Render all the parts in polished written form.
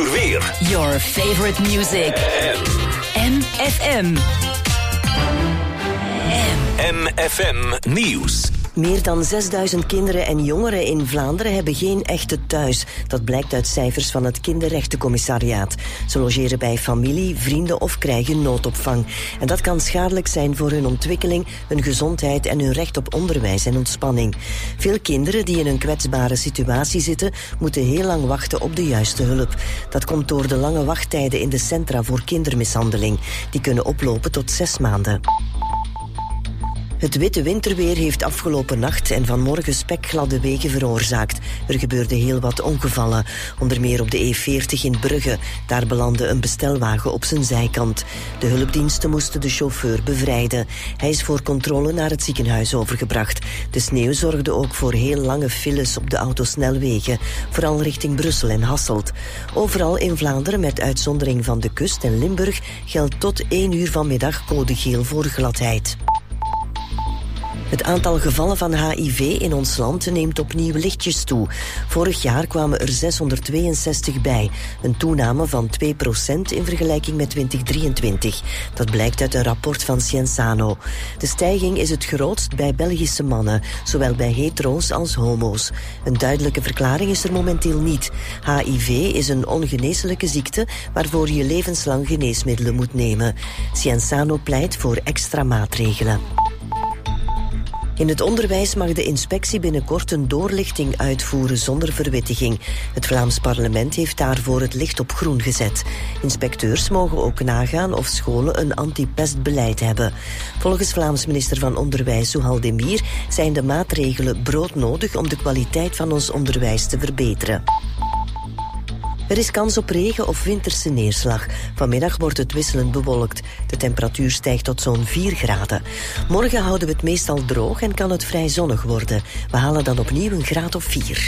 uur weer. Your favorite music. MFM. MFM Nieuws. Meer dan 6000 kinderen en jongeren in Vlaanderen hebben geen echte thuis. Dat blijkt uit cijfers van het Kinderrechtencommissariaat. Ze logeren bij familie, vrienden of krijgen noodopvang. En dat kan schadelijk zijn voor hun ontwikkeling, hun gezondheid en hun recht op onderwijs en ontspanning. Veel kinderen die in een kwetsbare situatie zitten, moeten heel lang wachten op de juiste hulp. Dat komt door de lange wachttijden in de centra voor kindermishandeling. Die kunnen oplopen tot 6 maanden. Het witte winterweer heeft afgelopen nacht en vanmorgen spekgladde wegen veroorzaakt. Er gebeurde heel wat ongevallen. Onder meer op de E40 in Brugge. Daar belandde een bestelwagen op zijn zijkant. De hulpdiensten moesten de chauffeur bevrijden. Hij is voor controle naar het ziekenhuis overgebracht. De sneeuw zorgde ook voor heel lange files op de autosnelwegen. Vooral richting Brussel en Hasselt. Overal in Vlaanderen, met uitzondering van de kust en Limburg, geldt tot 1 uur vanmiddag code geel voor gladheid. Het aantal gevallen van HIV in ons land neemt opnieuw lichtjes toe. Vorig jaar kwamen er 662 bij. Een toename van 2% in vergelijking met 2023. Dat blijkt uit een rapport van Cienzano. De stijging is het grootst bij Belgische mannen, zowel bij hetero's als homo's. Een duidelijke verklaring is er momenteel niet. HIV is een ongeneeslijke ziekte waarvoor je levenslang geneesmiddelen moet nemen. Cienzano pleit voor extra maatregelen. In het onderwijs mag de inspectie binnenkort een doorlichting uitvoeren zonder verwittiging. Het Vlaams parlement heeft daarvoor het licht op groen gezet. Inspecteurs mogen ook nagaan of scholen een anti-pestbeleid hebben. Volgens Vlaams minister van Onderwijs Zuhal Demir zijn de maatregelen broodnodig om de kwaliteit van ons onderwijs te verbeteren. Er is kans op regen of winterse neerslag. Vanmiddag wordt het wisselend bewolkt. De temperatuur stijgt tot zo'n 4 graden. Morgen houden we het meestal droog en kan het vrij zonnig worden. We halen dan opnieuw een graad of 4.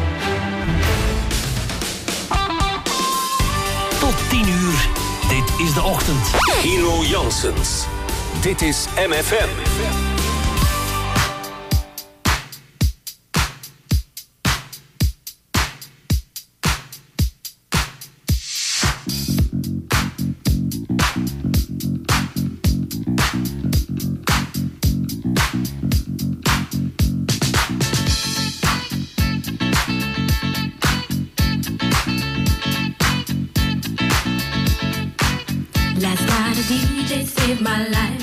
Tot 10 uur. Dit is de ochtend. Hino Janssens. Dit is MFM. Last night a DJ saved my life.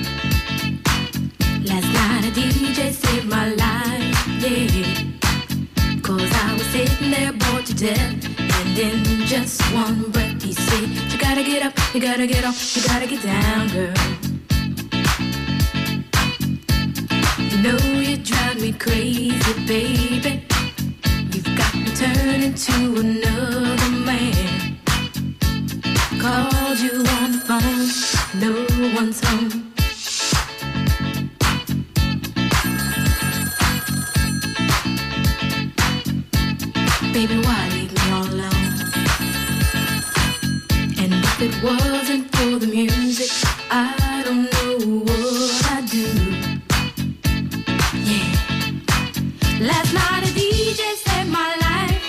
Last night a DJ saved my life, yeah. 'Cause I was sitting there bored to death, and in just one breath he said, you gotta get up, you gotta get off, you gotta get down, girl. You know you drive me crazy, baby. You've got me turning to another man. Called you on the phone, no one's home. Baby, why leave me all alone? And if it wasn't for the music, I don't know what I'd do. Yeah. Last night a DJ saved my life.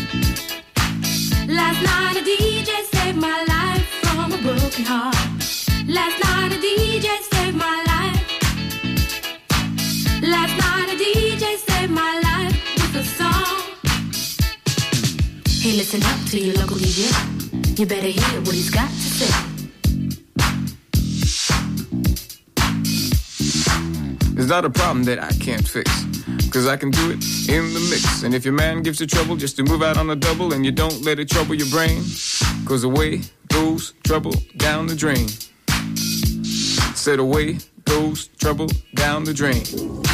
Last night a DJ saved my life from a broken heart. Last night a DJ saved my life. Last night a DJ saved my life with a song. Hey, listen up to your local DJ. You better hear what he's got to say. It's not a problem that I can't fix, 'cause I can do it in the mix. And if your man gives you trouble just to move out on a double, and you don't let it trouble your brain, 'cause away goes trouble down the drain. Said away goes trouble down the drain.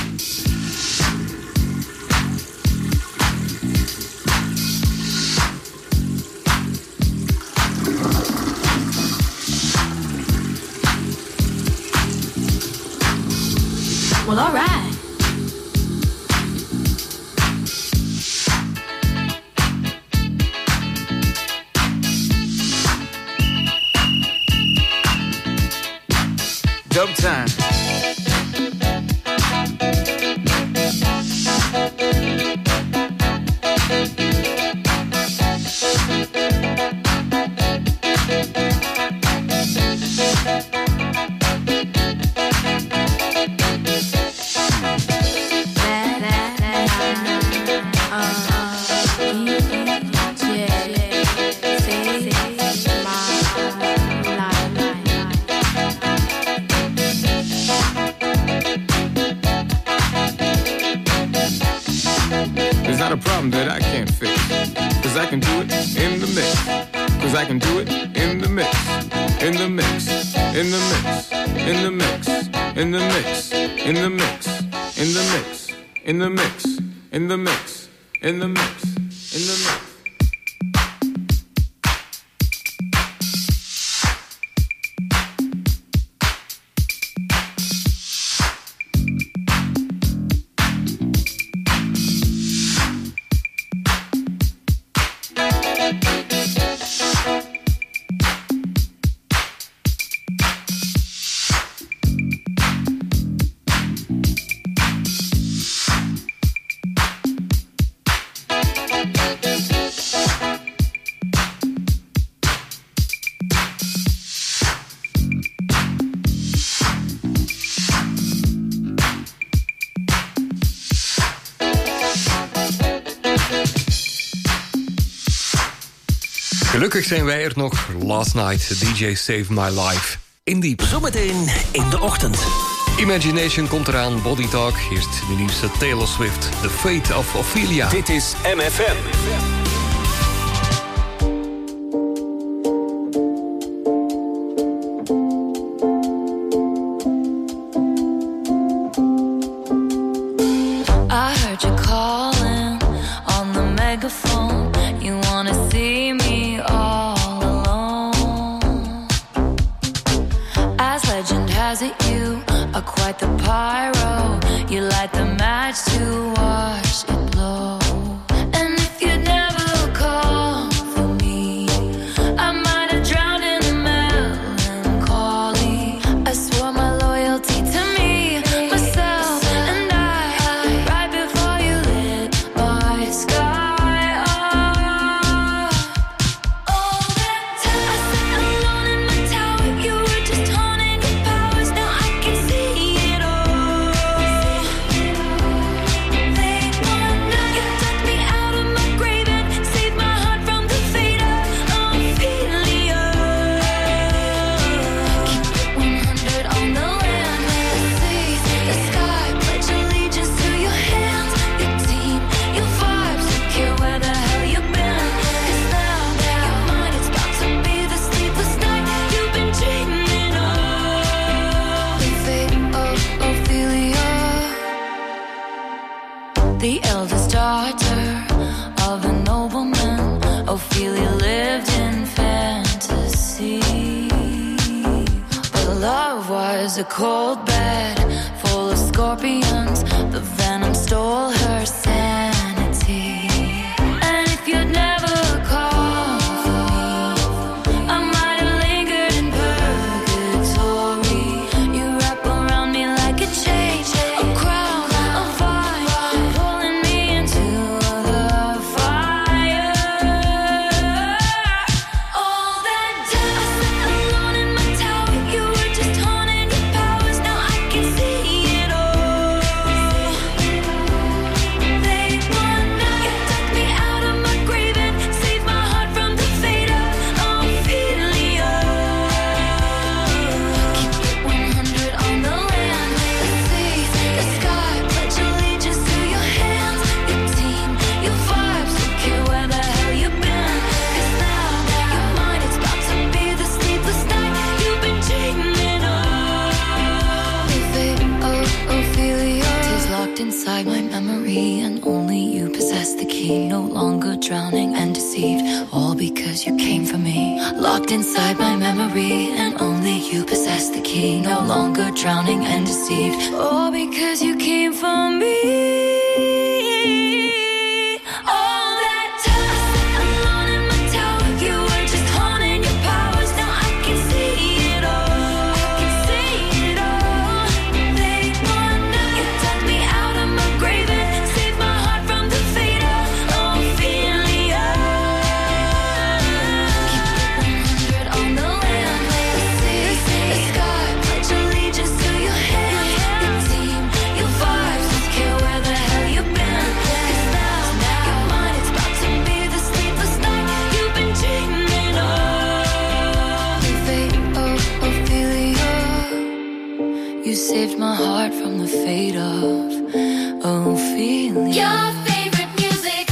Well, all right. Dub time. not a problem that I can't fix. Cause I can do it in the mix. Cause I can do it in the mix. In the mix. In the mix. In the mix. In the mix. In the mix. In the mix. In the mix. In the mix. In the mix. In the mix. Gelukkig zijn wij er nog. Last Night, DJ Saved My Life. In diep. Zometeen in de ochtend. Imagination komt eraan, Body Talk. Eerst de nieuwste Taylor Swift, The Fate of Ophelia. Dit is MFM. I heard you calling on the megaphone. You wanna see me all alone. As legend has it, you are quite the pyro. You light the match to watch it blow. And if you'd never call for me, I might have drowned in the melancholy. I swore my loyalty to me, myself, and I, right before you lit my sky up. All that time I sat alone in my tower, you were just haunting your powers. Now I can see it all. Late one night, you took me out of my grave and saved my heart from the fate of Ophelia. Keep it 100 on the land, the sea, the sky. Pledge allegiance to your hands, your team, your vibes. Don't care where the hell you've been. 'Cause now your mind is about to be the sleepless night you've been dreaming of. The fate of Ophelia, the eldest daughter of a nobleman. Ophelia lived in fantasy, but love was a cold bed full of scorpions. The venom stole her sanity. And if you'd never called for me, I might have lingered in purgatory. You wrap around me like a chain, a crown, a vine, pulling me into the fire. All that time I sat alone in my tower, you were just haunting your powers. Now I can see it all. Late one night, you took me out of my grave and saved my heart from the fate of Ophelia. Keep it 100 on the land, the sea, the sky. Pledge allegiance to your hands, your team, your vibes. Don't care where the hell you've been. 'Cause now your mind is about to be the sleepless night you've been dreaming of. The fate of Ophelia is locked inside my memory, and only you possess the key. No longer drowning and deceived, all because you came for me. Locked inside my memory, and only you possess the key. No longer drowning and deceived, all because you came for me. All that time I sat alone in my tower, you were just haunting your powers. Now I can see it all. I can see it all. Late one night, you took me out of my grave and saved my heart from the fate of Ophelia. Keep it 100 on the land, the sea, the sky. Pledge allegiance to your hands, your team, your vibes. Don't care where the hell you've been. 'Cause now your mind is about to be the sleepless night you've been dreaming of. The fate of Ophelia, you saved my heart from the fate of Ophelia. Your favorite music.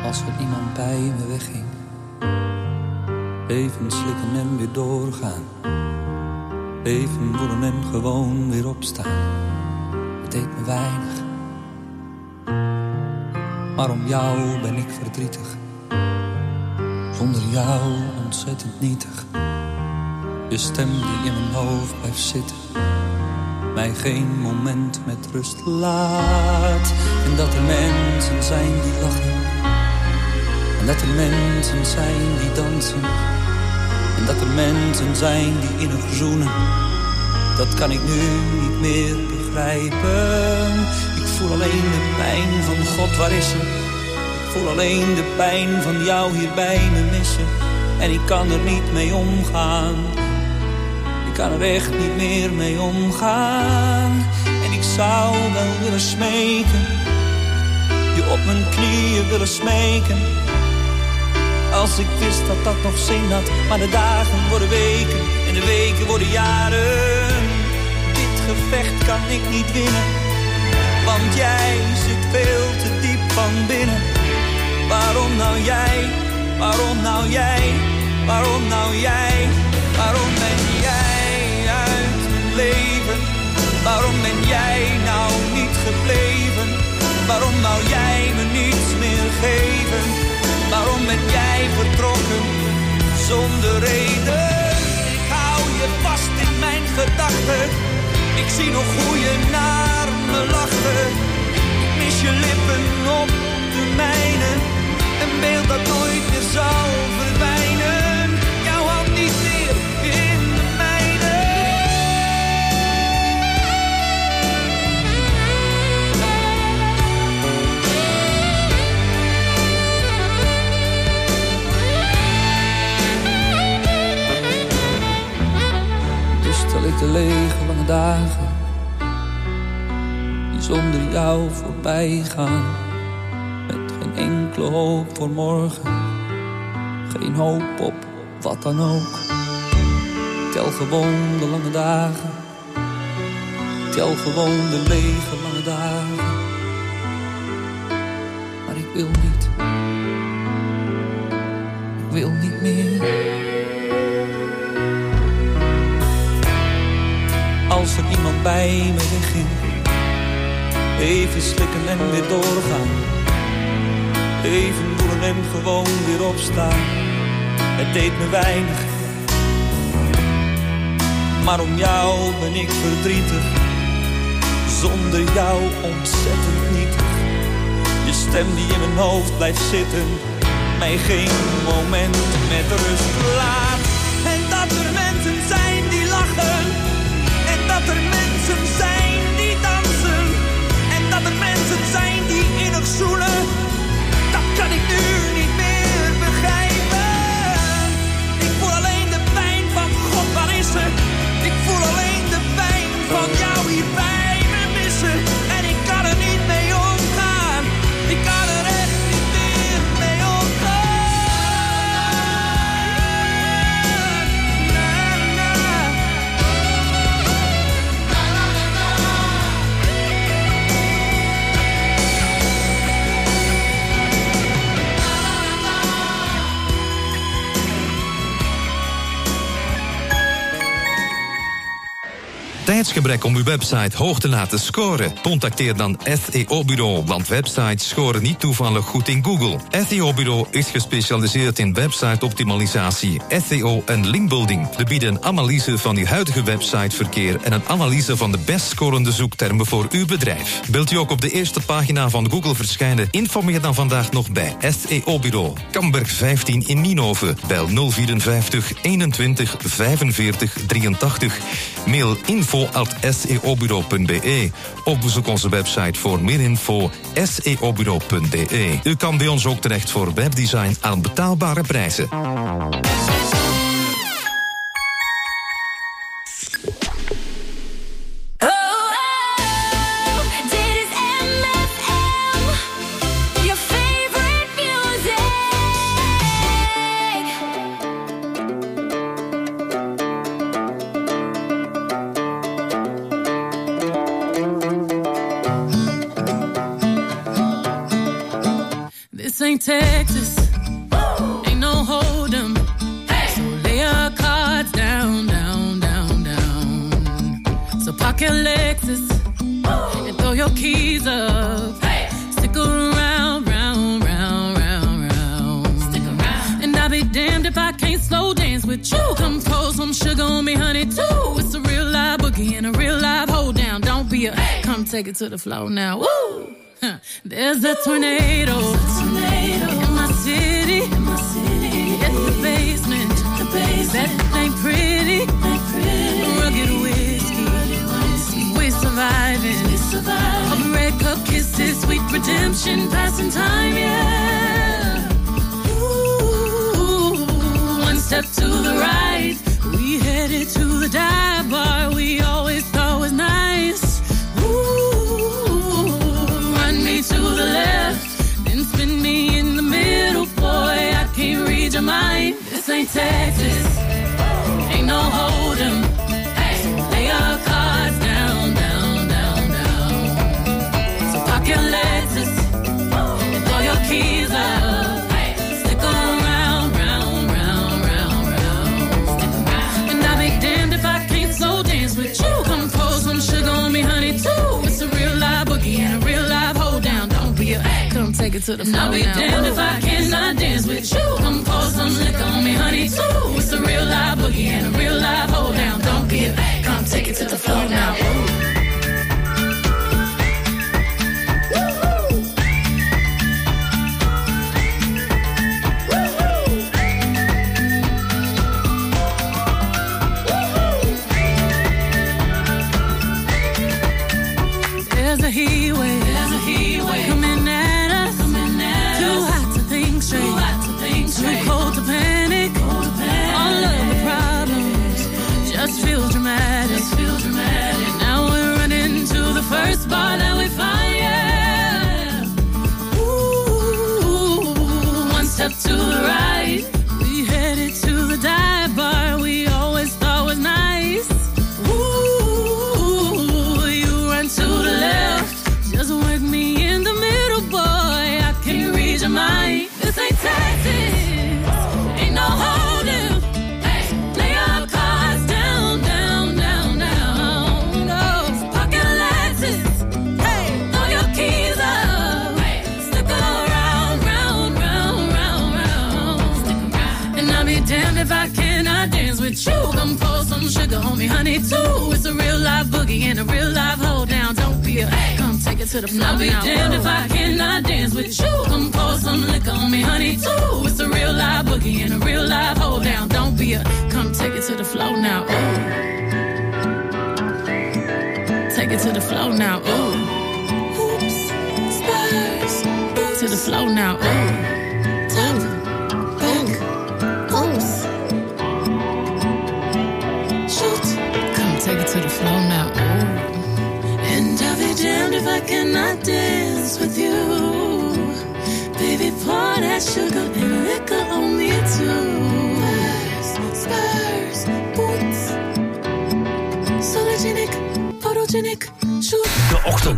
als er iemand bij me wegging. Even slikken en weer doorgaan. Even voelen en gewoon weer opstaan. Het deed me weinig. Maar om jou ben ik verdrietig. Zonder jou ontzettend nietig. Je stem die in mijn hoofd blijft zitten. Mij geen moment met rust laat. En dat er mensen zijn die lachen. En dat er mensen zijn die dansen. En dat er mensen zijn die innig zoenen. Dat kan ik nu niet meer begrijpen. Ik voel alleen de pijn van God, waar is ze? Ik voel alleen de pijn van jou hier bij me missen. En ik kan er niet mee omgaan. Ik kan er echt niet meer mee omgaan. En ik zou wel willen smeken. Je op mijn knieën willen smeken. Als ik wist dat dat nog zin had. Maar de dagen worden weken en de weken worden jaren. Dit gevecht kan ik niet winnen. Want jij zit veel te diep van binnen. Waarom nou jij? Waarom nou jij? Waarom nou jij? Waarom ben jij uit mijn leven? Waarom ben jij nou niet gebleven? Waarom wou jij me niets meer geven? Waarom ben jij vertrokken zonder reden? Ik hou je vast in mijn gedachten. Ik zie nog hoe je naar me lachte. Ik mis je lippen op de mijne. Een beeld dat nooit meer zal verdwijnen. Jouw hand niet meer in de mijne. Dus stel ik de lege lange dagen die zonder jou voorbij gaan. Enkele hoop voor morgen. Geen hoop op wat dan ook. Tel gewoon de lange dagen. Tel gewoon de lege lange dagen. Maar ik wil niet. Ik wil niet meer. Als er iemand bij me wegging. Even slikken en weer doorgaan. Even voelen en gewoon weer opstaan. Het deed me weinig. Maar om jou ben ik verdrietig. Zonder jou ontzettend nietig. Je stem die in mijn hoofd blijft zitten. Mij geen moment met rust laat. En dat er mensen zijn die lachen. En dat er mensen zijn die dansen. En dat er mensen zijn die innig zoenen. Dat kan ik nu niet meer begrijpen. Ik voel alleen de pijn van God, waar is ze? Ik voel alleen de pijn van jou hier bij me missen. En ik kan er niet mee omgaan. Ik kan er echt niet meer mee omgaan. Na, na. Tijdsgebrek om uw website hoog te laten scoren? Contacteer dan SEO-bureau, want websites scoren niet toevallig goed in Google. SEO-bureau is gespecialiseerd in website-optimalisatie, SEO en linkbuilding. We bieden een analyse van uw huidige websiteverkeer en een analyse van de best scorende zoektermen voor uw bedrijf. Wilt u ook op de eerste pagina van Google verschijnen? Informeer dan vandaag nog bij SEO-bureau. Kamberg 15 in Nienhoven. Bel 054 21 45 83. Mail info@seobureau.be of bezoek onze website voor meer info seobureau.be. U kan bij ons ook terecht voor webdesign aan betaalbare prijzen. This ain't Texas. Ain't no hold 'em. So lay your cards down, down, down, down. So park your Lexus and throw your keys up. Stick around, round, round, round, round. Stick around. And I'll be damned if I can't slow dance with you. Come pour some sugar on me, honey, too. It's a real live boogie and a real live hold down. Don't be a come take it to the floor now. Woo! There's a tornado in my city. At the basement. That ain't pretty. Rugged whiskey. We're surviving. Open red cup kisses, sweet redemption, passing time, yeah. Ooh, one step to the right. We headed to the dive bar we always thought was nice. To the left, then spin me in the middle, boy, I can't read your mind. This ain't Texas, ain't no hold 'em. Lay your cards down, down, down, down. So park your Lexus and throw your keys up. Stick around, round, round, round, round. And I'll be damned if I can't slow dance with you. Come pour some sugar on me, honey, too. It's a real live boogie and a real live hold down. Don't be a come take it to the floor. I'll be damned if I cannot dance with you. Come pour some liquor on me, honey, too. It's a real live boogie and a real live hold down. Don't be a come take it to the floor now. Ooh. There's a heat wave coming at us. Too hot to think straight. Too cold to panic. All of the problems just feel dramatic. Now we're running to the first bar that we find, yeah. Ooh, one step to the right. We headed to the dive bar we always thought was nice. Ooh, you run to the left. Just work me in the middle, boy, I can't read your mind. This ain't Texas, ain't no holding. Lay your cards down, down, down, down. No, park your Lexus, throw your keys up. Stick around, round, round, round, round. And I'll be damned if I cannot dance with you. Come pour some sugar on me, honey, too. It's a real live boogie and a real live hold down. Don't be a come take it to the floor. I'll be damned if I cannot dance with you. Come pour some liquor on me, honey, too. It's a real live boogie and a real live hold down. Don't be a come take it to the floor now. Ooh. Take it to the floor now. Ooh. Hoops, spurs, to the floor now. Ooh. Top, back, oops. Shoot, come take it to the floor now. Ooh. And I'll be damned if I cannot dance with you. Baby, pour that sugar and liquor on me too. Spurs, boots. Sologenic, photogenic, shoot. De ochtend.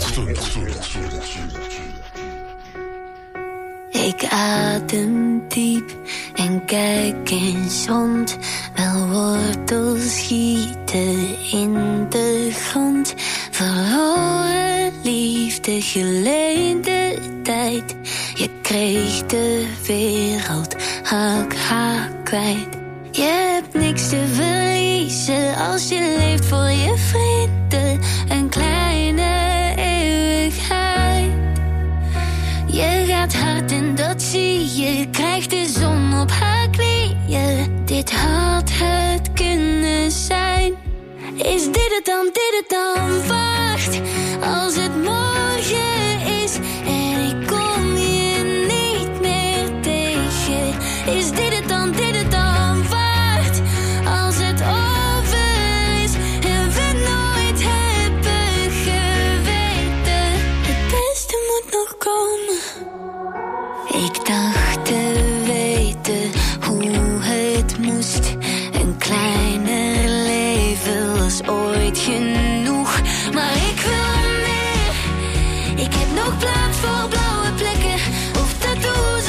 Ik adem diep en kijk eens rond. Wel wortels schieten in de grond. Verloren liefde, geleende tijd. Je kreeg de wereld haar kwijt. Je hebt niks te verliezen als je leeft voor je vrienden. Een kleine eeuwigheid. Je gaat hard en dat zie je. Krijgt de zon op haar knieën. Dit had het kunnen zijn. Is dit het dan, wacht. Als het morgen is en ik kom je niet meer tegen. Is dit het dan, wacht. Als het over is en we nooit hebben geweten. Het beste moet nog komen. Ik dacht te weten hoe het moest. Een kleiner leven was ooit genoeg. Maar ik wil meer. Ik heb nog plaats voor blauwe plekken of tattoos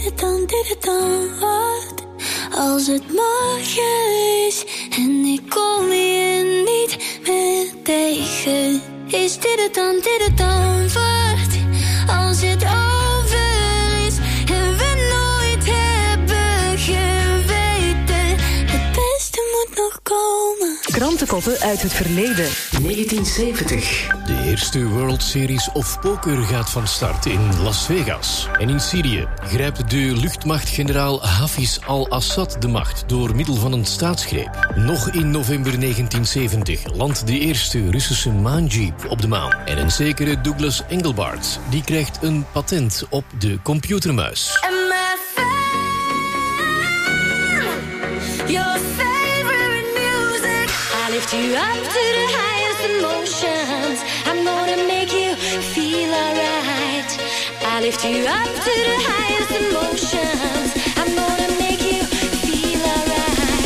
dit dan wat? Als het morgen is en ik kom je niet meer tegen. Is dit het dan wat? Als het over is en we nooit hebben geweten. Het beste moet nog komen. Krantenkoppen uit het verleden. 1970. De eerste World Series of Poker gaat van start in Las Vegas. En in Syrië grijpt de luchtmachtgeneraal Hafiz al-Assad de macht door middel van een staatsgreep. Nog in november 1970 landt de eerste Russische maanjeep op de maan. En een zekere Douglas Engelbart, die krijgt een patent op de computermuis. Lift you up to the highest emotions. I'm gonna make you feel alright. I lift you up to the highest emotions. I'm gonna make you feel alright.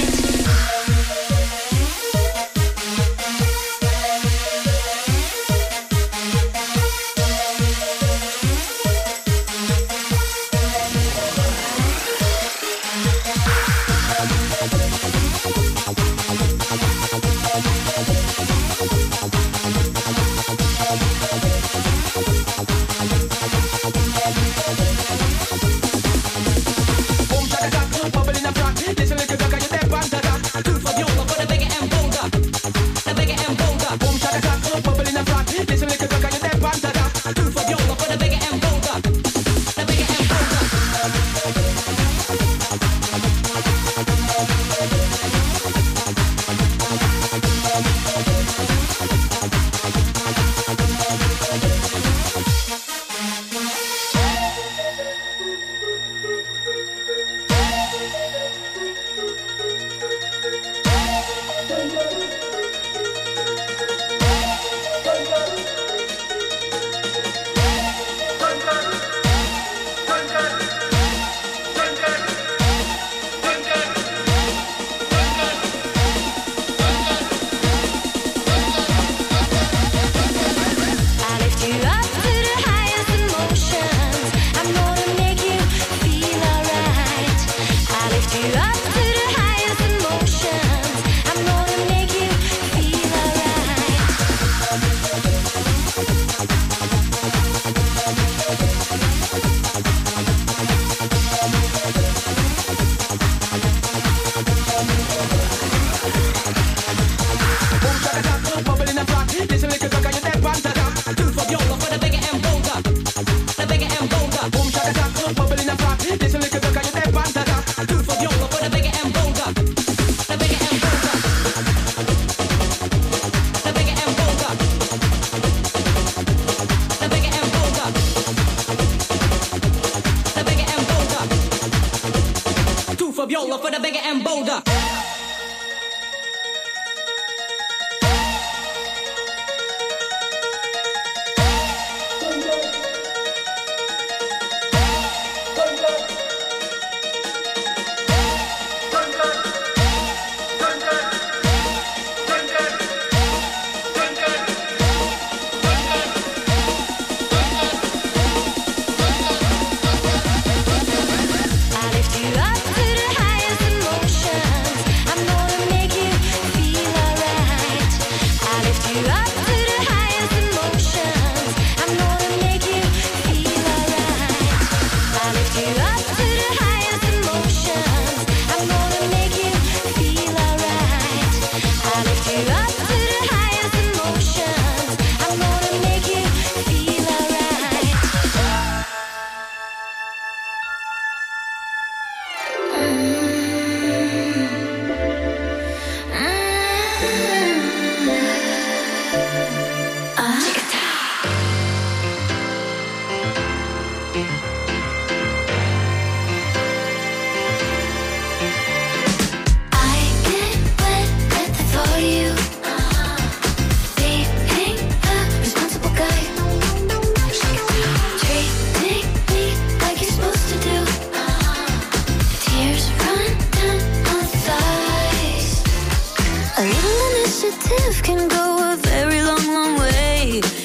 For the bigger and bolder.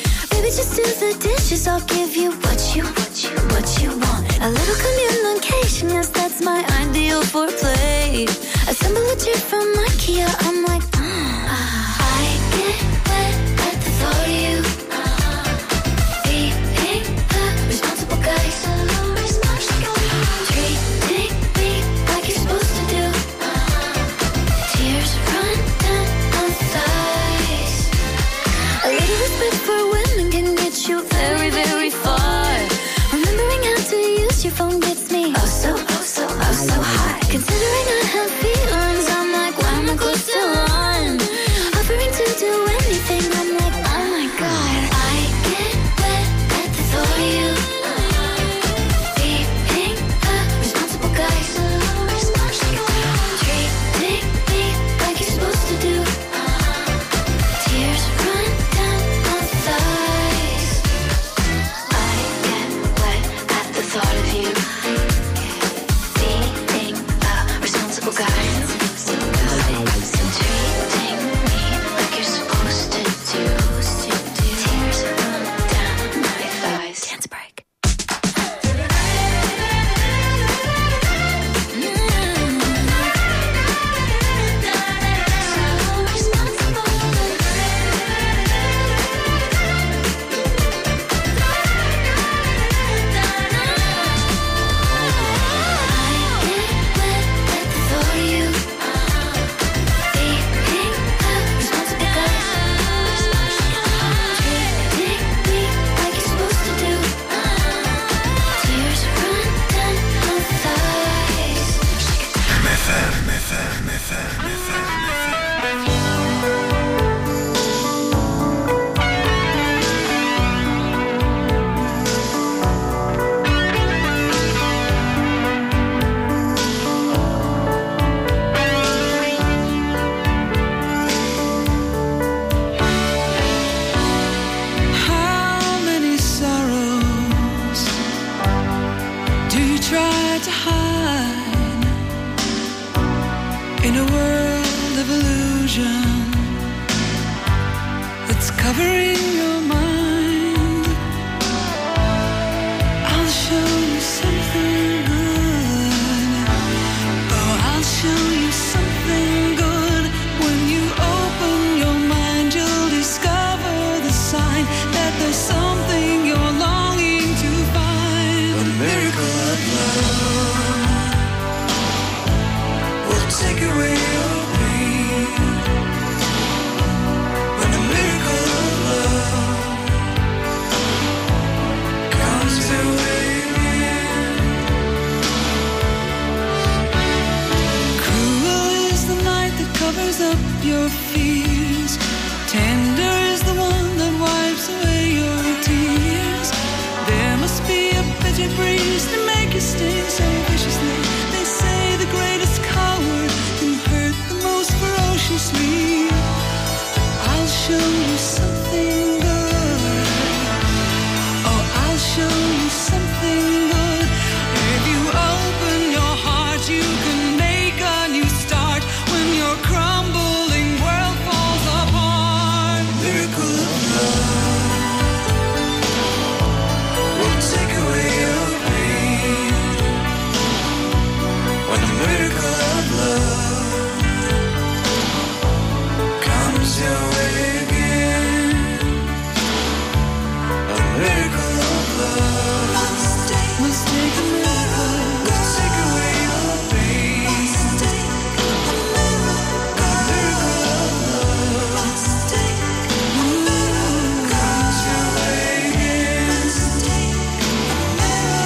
I'll give you what you want. A little communication that's covering your mind. I'll show you something good. Oh, I'll show you something good. When you open your mind, you'll discover the sign that there's something you're longing to find. A miracle of love will take away your pain. When the miracle of love comes your way again. Cruel is the night that covers up your fears. Tender is the one that wipes away your tears. There must be a bitter breeze to make you sting so viciously. They say the greatest coward can hurt the most ferociously. I'll show you something good. Oh, I'll show you something good. If you open your heart, you can make a new start. When your crumbling world falls apart. Miracle of love will take away your pain. When the miracle of love comes your way again. A miracle of love must take a miracle. Will take away your pain. A miracle of love must take a miracle. Comes your way again. Must take a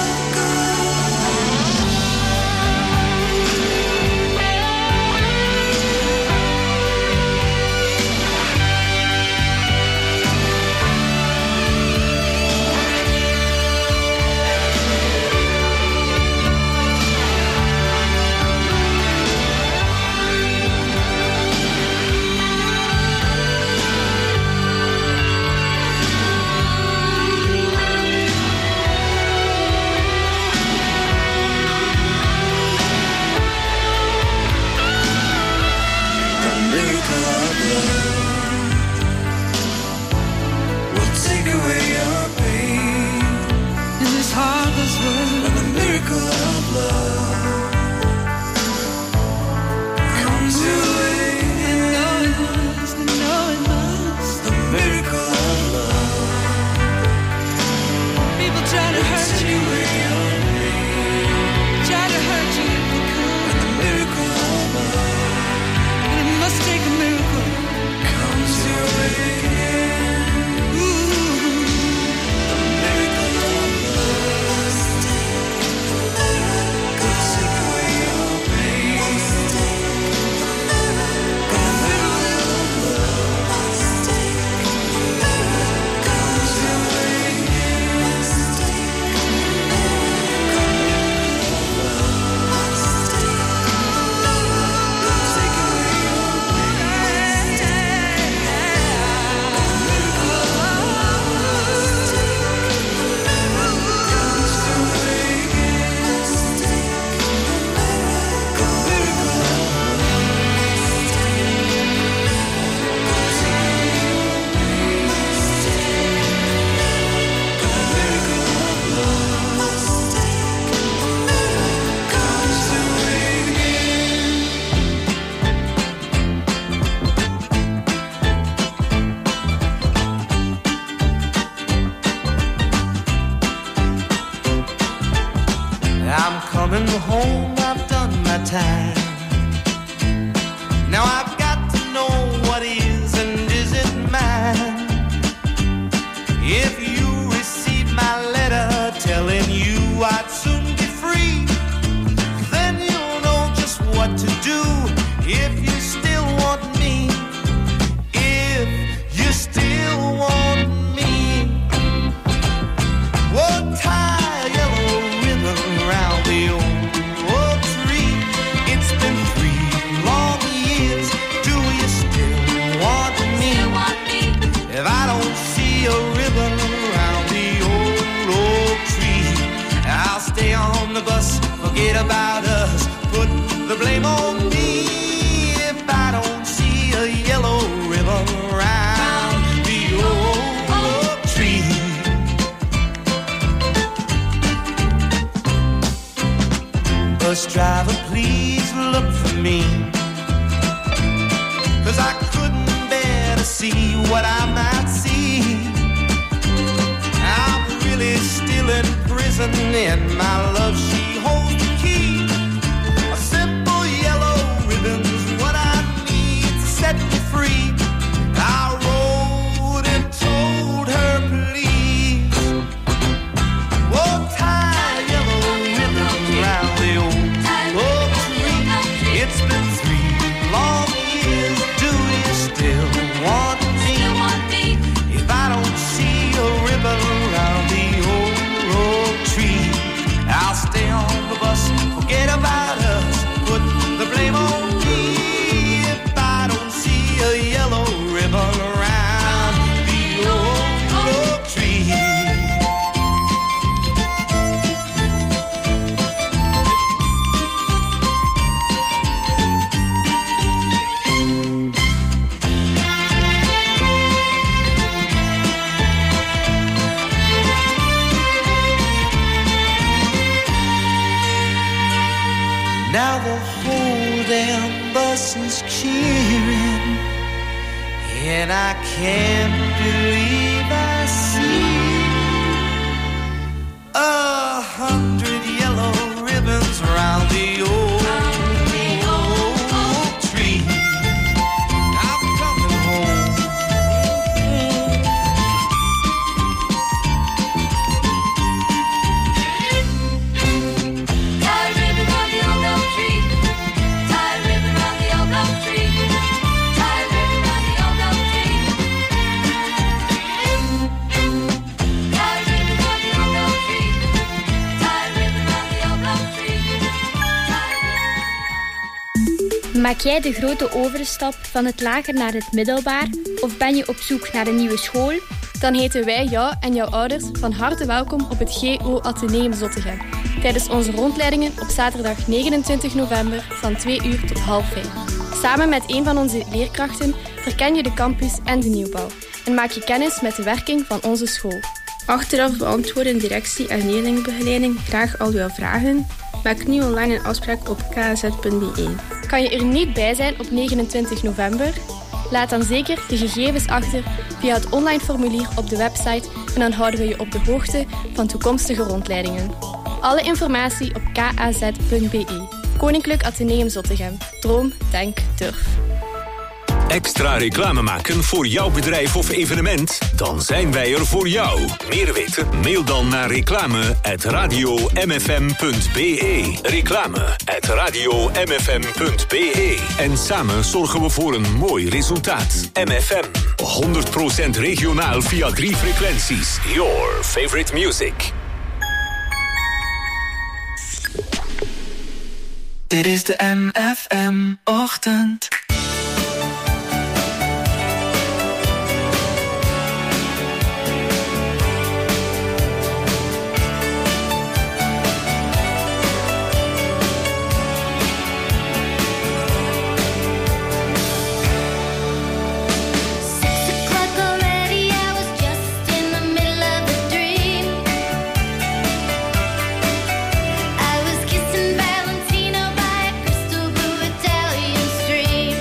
The miracle of love will take away your pain. In this heartless world, When the miracle of love comes your way, and know it must, and know it must. the miracle of love People try to hurt take you, away your pain. try to hurt you if they could. When the miracle of love But it must take a miracle. comes your way again. Ooh. The miracle of love will take away your pain. The miracle of love comes your way again. Take away your I'm coming home, I've done my time. Now I've got to know what is and isn't mine. If you receive my letter telling you I'd soon be free, then you'll know just what to do if you still want me. If you still want me. Whoa, tie a yellow ribbon around the old tree. It's been 3 long years. Do you still want me? If I don't see a ribbon around the old tree, I'll stay on the bus, forget about us, put the blame on me. If I don't see a yellow ribbon around the bus driver, please look for me. 'Cause I couldn't bear to see what I might see. I'm really still in prison and my love, she holds the key. A simple yellow ribbon's what I need to set me free. I wrote and told her, please, oh, tie a yellow ribbon round the old tree. It's been 3 long years, do you still want me? If I don't see a ribbon round the old tree, I'll stay on the bus, forget about us, put the blame on me. If I don't see a yellow ribbon around the old tree. Now the whole damn bus is cheering, and I can't believe I see 100 yellow ribbons around the old tree. I'm coming home. Tie ribbon round the old oak tree. Tie ribbon round the old oak tree. Tie ribbon round the old oak tree. Tie ribbon round the old oak tree. Tie ribbon round the old oak tree. Maak jij de grote overstap van het lager naar het middelbaar of ben je op zoek naar een nieuwe school? Dan heten wij jou en jouw ouders van harte welkom op het GO Atheneum Zottegem tijdens onze rondleidingen op zaterdag 29 november van 2 uur tot 4:30. Samen met een van onze leerkrachten verken je de campus en de nieuwbouw en maak je kennis met de werking van onze school. Achteraf beantwoorden directie en leerlingenbegeleiding graag al uw vragen. Maak nu online een afspraak op kaz.be. Kan je er niet bij zijn op 29 november? Laat dan zeker je gegevens achter via het online formulier op de website en dan houden we je op de hoogte van toekomstige rondleidingen. Alle informatie op kaz.be. Koninklijk Atheneum Zottegem. Droom, denk, durf. Extra reclame maken voor jouw bedrijf of evenement? Dan zijn wij er voor jou. Meer weten? Mail dan naar reclame@radiomfm.be. Reclame@radiomfm.be. En samen zorgen we voor een mooi resultaat. MFM. 100% regionaal via 3 frequenties. Your favorite music. Dit is de MFM-ochtend. Valentino by a crystal blue Italian stream.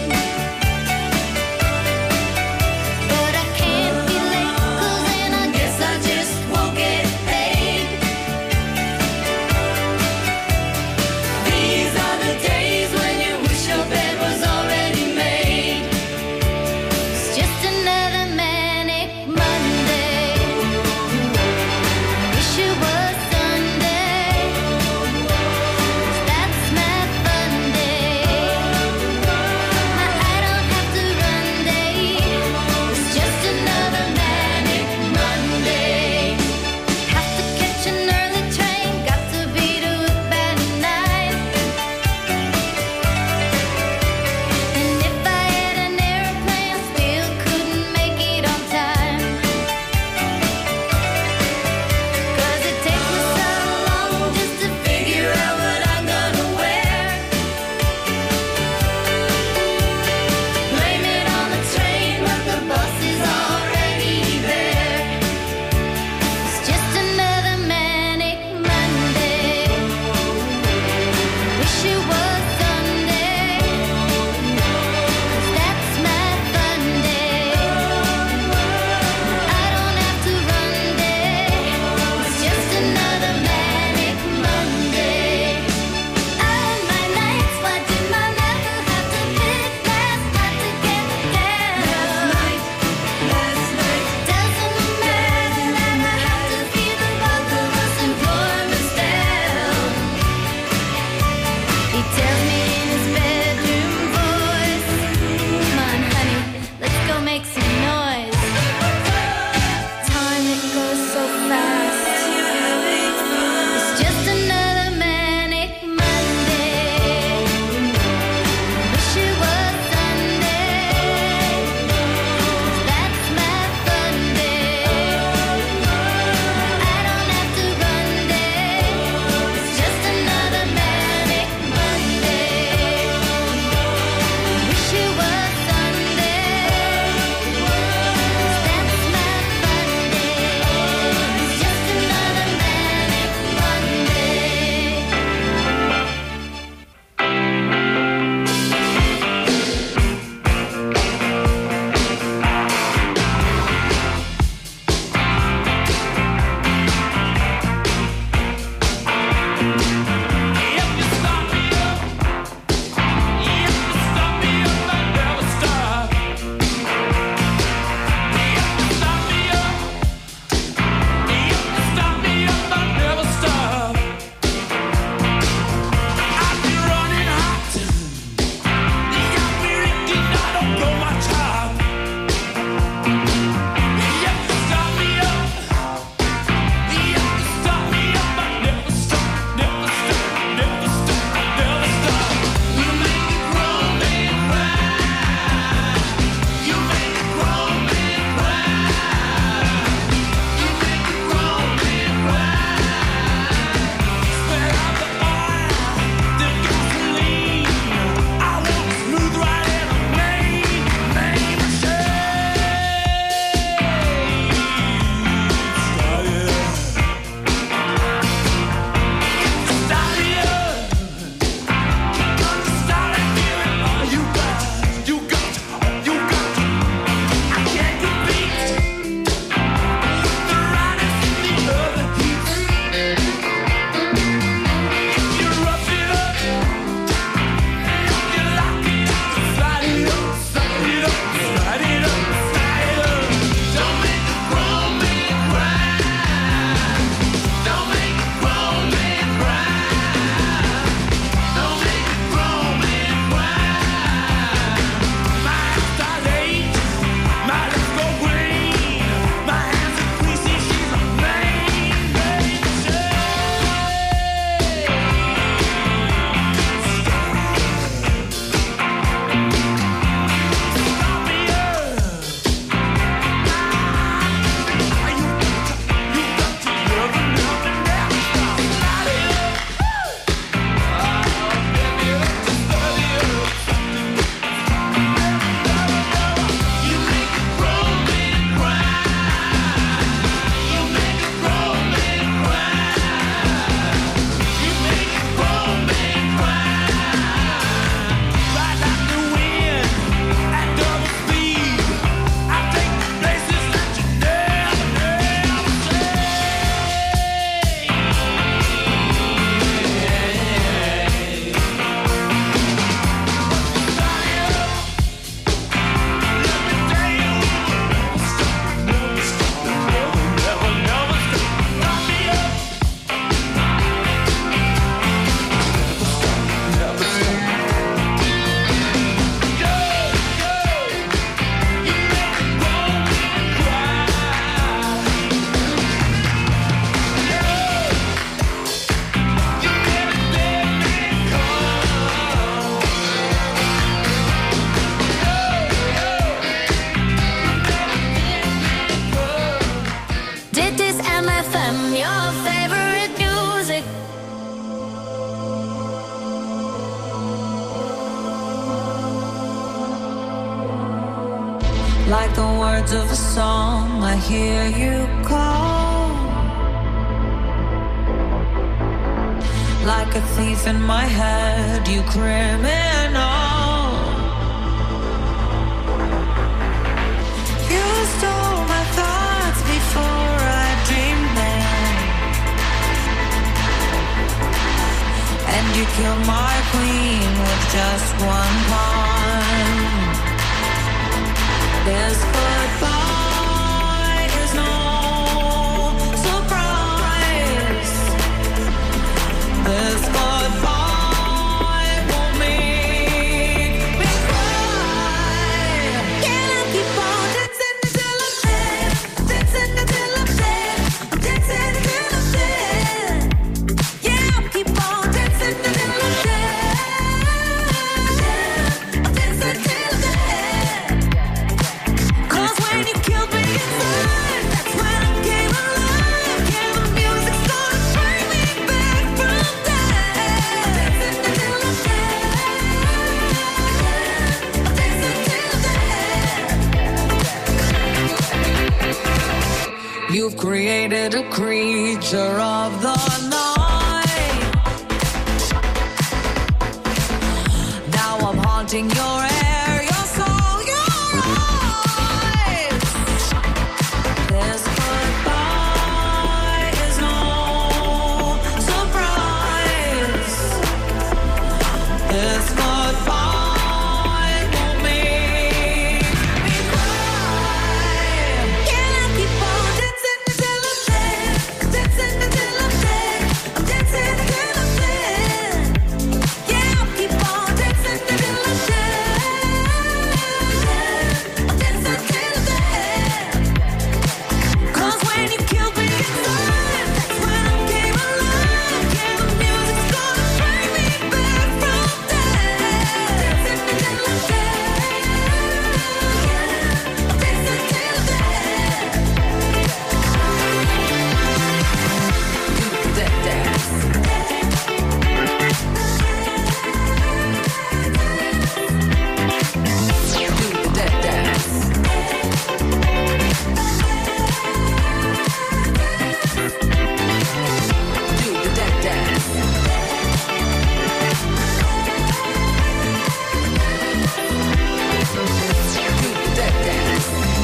Dit is MFM, your favorite music. Like the words of a song, I hear you call. Like a thief in my head, you criminal. You stole my thoughts before I dreamed them, and you killed my queen with just one pawn. This goodbye is no surprise. This goodbye won't make me cry. Can I keep on dancing until I'm dead? Dancing until I'm dead. Dancing until I'm dead. Yeah, I'll keep on dancing until I'm dead. I'll dance until I'm dead. When you killed me inside, that's when I came alive. Yeah, the music started to bring me back from death. Dancing until I'm dead. Dancing until I'm dead. You've created a creature of the night. Now I'm haunting your air, your soul, your this goodbye is no surprise. This goodbye won't make me cry. Can I keep on dancing until I'm dead? Dancing until I'm dead. I'm dancing until I'm dead. Yeah, I'll keep on dancing until I'm dead. I'm dancing until I'm dead. Cause when you killed me inside, that's when I came alive. Yeah, the music's gonna bring me back from death. Dancing until I'm dead. Dancing until I'm dead. Do that dance. Do that dance. Do the dead dance. Do the dead dance.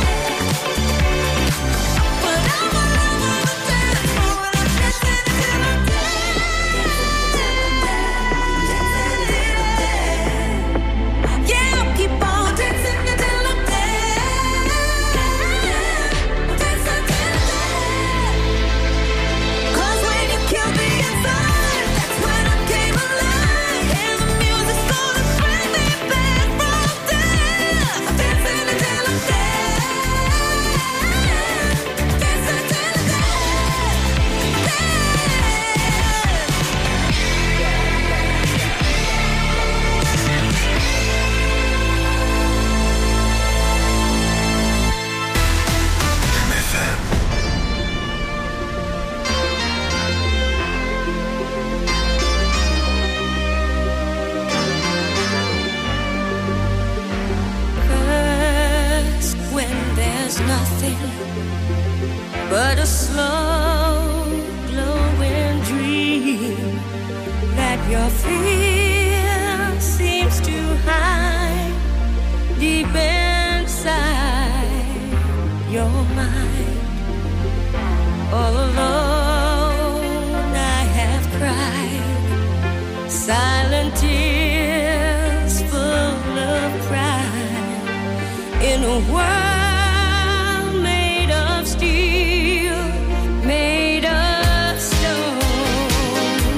But I'm all over the dance floor and I'm dancing until I'm dead. Yeah, I'll keep on dancing until I'm dead. Dancing until I'm dead. Cause when you killed me inside, that's when I came alive. And the music's gonna bring me back from death. Dancing until I'm dead. Dancing until I'm dead. First, when there's nothing but a slow glowing dream that your fear seems to hide deep inside your mind. All alone I have cried silent tears full of pride in a world made of steel, made of stone.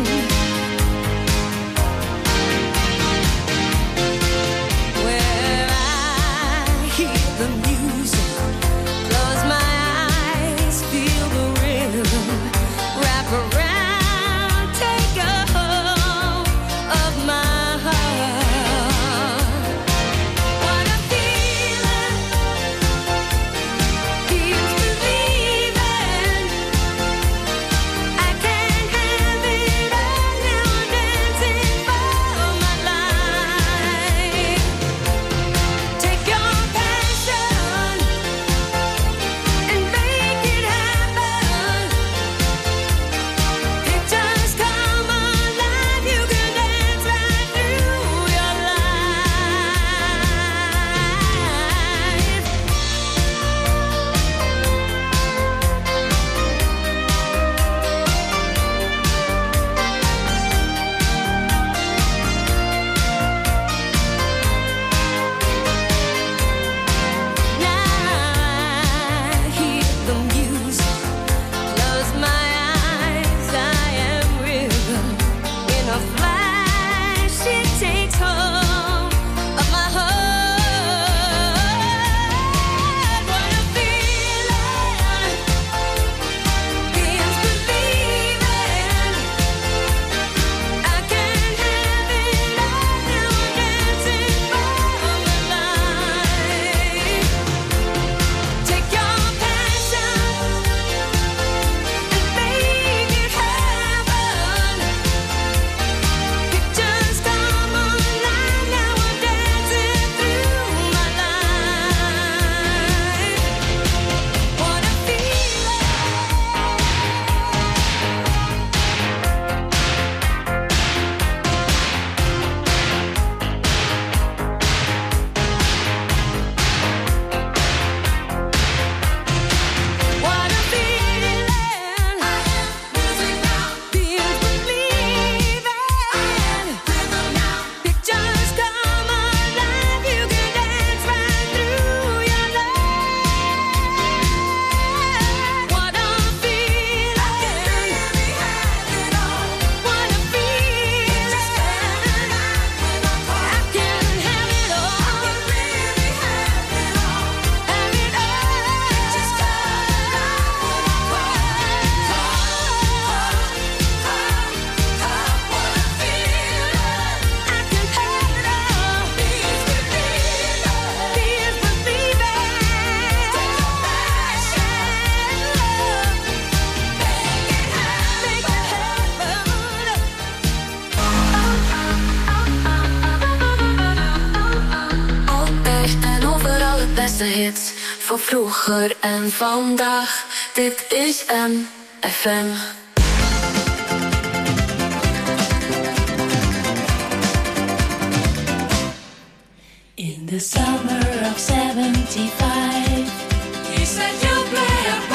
Where I hear the music, close my eyes, feel the rhythm, wrap around, take a hold of my heart. What a feeling. beste hits voor vroeger en vandaag. Dit is MFM. In the summer of 75